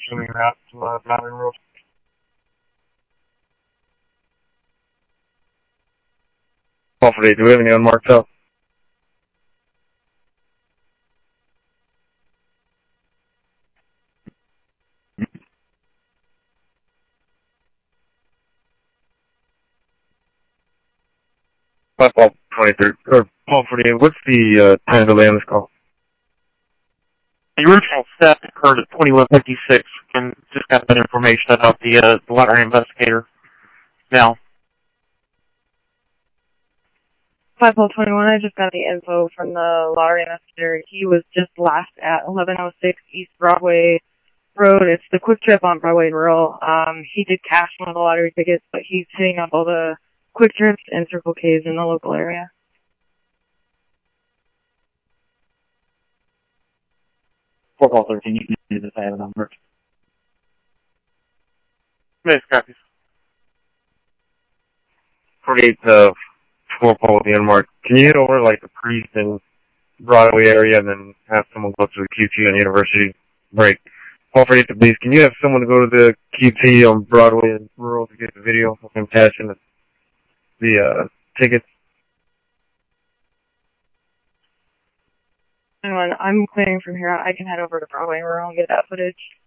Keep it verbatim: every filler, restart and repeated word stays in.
assuming you're out to uh, Mountain Road. Call for eight. Do we have any unmarked out? Five call twenty-three, or call forty-eight. What's the uh, time delay on this call? The original theft occurred at twenty-one fifty-six, and just got that information about the, uh, the lottery investigator. Now. five call twenty-one, I just got the info from the lottery investigator. He was just last at eleven oh six East Broadway Road. It's the Quick Trip on Broadway and Rural. Um, he did cash one of the lottery tickets, but he's hitting up all the Quick Trips and Circle K's in the local area. four call thirteen, you can do this, I have a number. Nice copies. forty-eight, uh, four call with the unmarked. Can you hit over, like, the Priest and Broadway area and then have someone go to the Q T on University break? Call forty-eight to police. Can you have someone go to the Q T on Broadway and Rural to get the video of him cashing the, the uh, tickets? And when I'm clearing from here, I can head over to Broadway and Rural and get that footage.